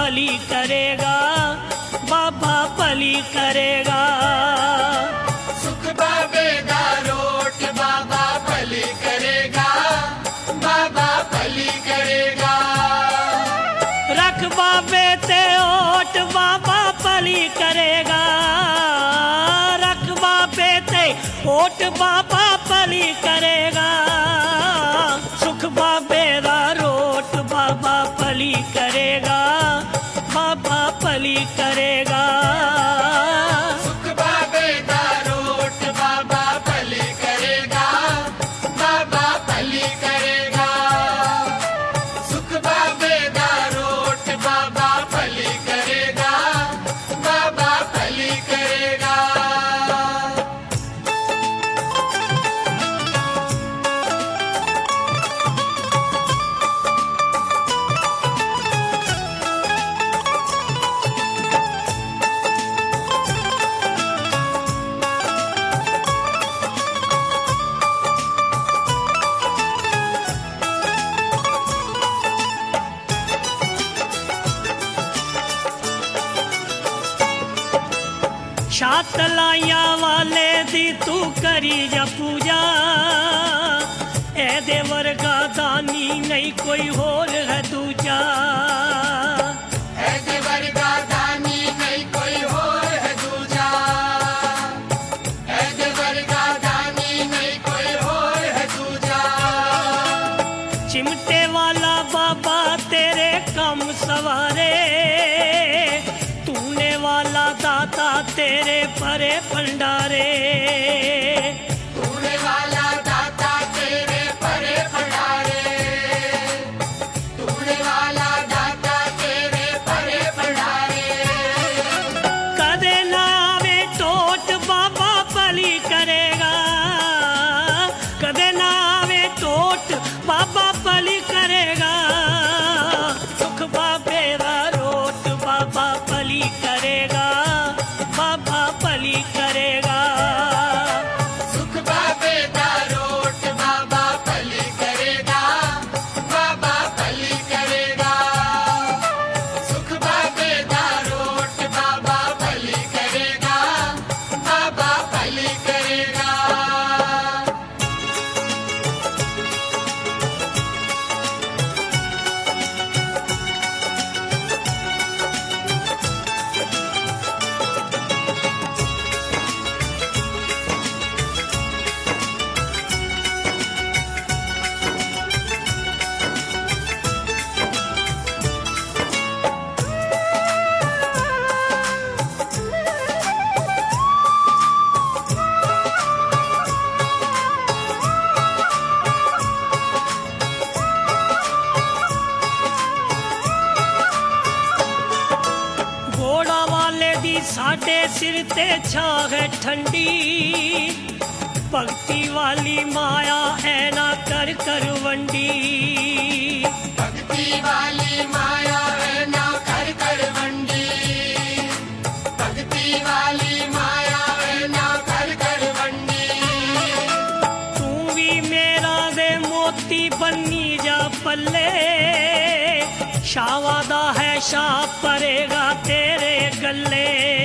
भली करेगा, बाबा भली करेगा। सुख बाबे दा रोट बाबा भली करेगा, बाबा भली करेगा। रख बाबे ते ओट बाबा भली करेगा, रख बाबे ते ओट बाबा भली करेगा। सुख बाबे दा रोट बाबा भली करेगा, बाबा भली करेगा। सुख बाबे दा रोट बाबा भली करेगा, बाबा भली करेगा। सुख बाबे दा रोट बाबा भली करेगा, बाबा भली करेगा। शातलाइया वाले दी तू करी जा पूजा, ऐदे वर्गा दानी नहीं कोई होर है दूजा। ऐसे वर्गा दानी नहीं कोई और है दूजा, ऐसे वर्गा दानी नहीं कोई और है दूजा। चिमटे वाला बाबा तेरे कम सवारे, तूने वाला दाता तेरे परे भंडारे। तूने वाला दाता तेरे परे भंडारे, तूने वाला दाता तेरे परे भंडारे। कदे नावे टोट बाबा भली करेगा, कदे नावे टोट बाबा भली करेगा। सुख बाबे दा रोट बाबा भली करेगा, बाबा भली करेगा। सुख बाबे दा रोट बाबा भली करेगा, बाबा भली करेगा। सुख बाबे दा रोट बाबा भली करेगा, बाबा भली करेगा। घोड़ा वाले दी साडे सिर ते छां है ठंडी, भक्ति वाली माया ऐना कर कर वंडी। भक्ति वाली माया है ना कर कर वंडी, भक्ति वाली माया है ना कर कर वंडी। तू भी मेरा दे मोती बन्नी जा पल्ले, शावादा है शाह परेगा तेरे गले।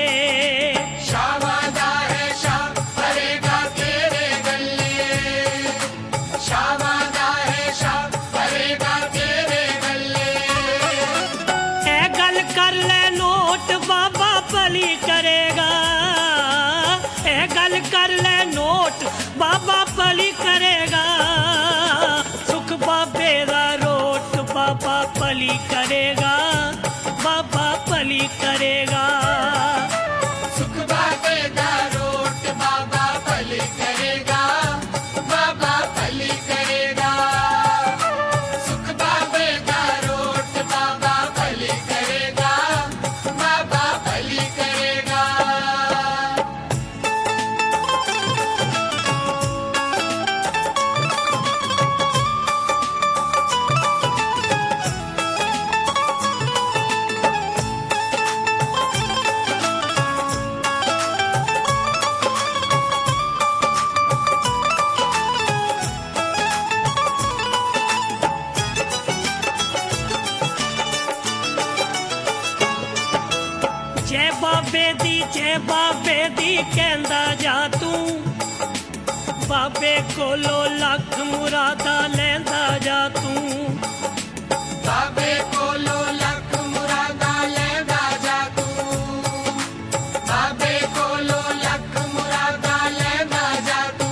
शावादा है शाह परेगा तेरे गले, शावादा है शाह परेगा तेरे गले। ए गल कर ले नोट बाबा भली करेगा, ए गल कर ले नोट बाबा भली करेगा। सुख बाबे दा रोट बाबा भली करेगा, बाबा भली करेगा। सुख बाबे दा रोट बाबा भली करेगा, बाबा भली करेगा। सुख बाबे दा रोट बाबा भली करेगा, बाबा भली करेगा। जय बाबे दी कहंदा जा तू, बाबे कोलो लख मुरादा लैंदा जा तू। बाबे कोलो लख मुरादा लैंदा जा तू, बाबे कोलो लख मुरादा लैंदा जा तू।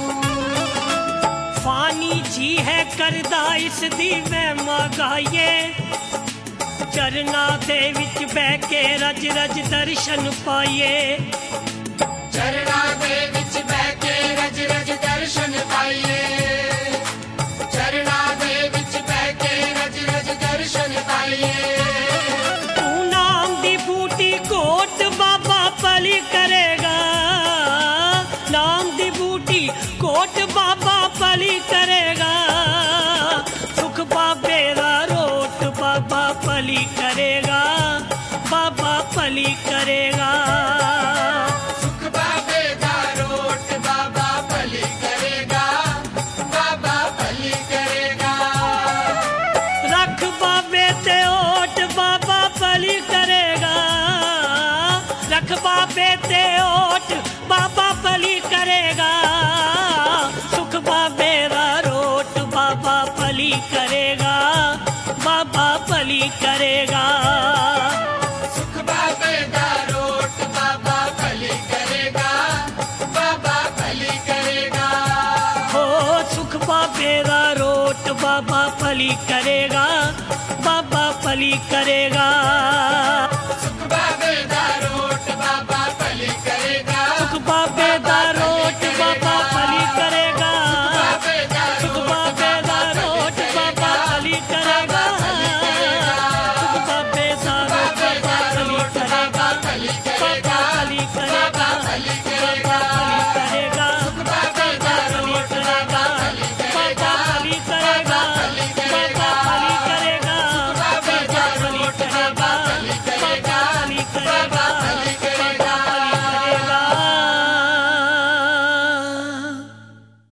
फानी जी है करदा इस दी महिमा गाइए, चरना दे विच बह के रज रज दर्शन पाइए। चरना दे विच बह के रज रज दर्शन पाइए, चरना दे विच बह के रज रज दर्शन पाइए। तू नाम दी बूटी कोट बाबा पली करेगा, नाम दी बूटी कोट बाबा पली करेगा। सुख बाबे दा रोट बाबा पली करेगा, बाबा पली करेगा। सुख बाबे दा रोट बाबा भली करेगा, बाबा भली करेगा। रख बाबे ते ओट बाबा पली करेगा, रख बाबे ते ओट बाबा पली करेगा। सुख बाबे दा रोट बाबा पली करेगा, बाबा पली करेगा। सुख बाबे दा रोट बाबा भली करेगा, बाबा भली करेगा। हो सुख बाबे दा रोट बाबा पली करेगा, बाबा पली करेगा।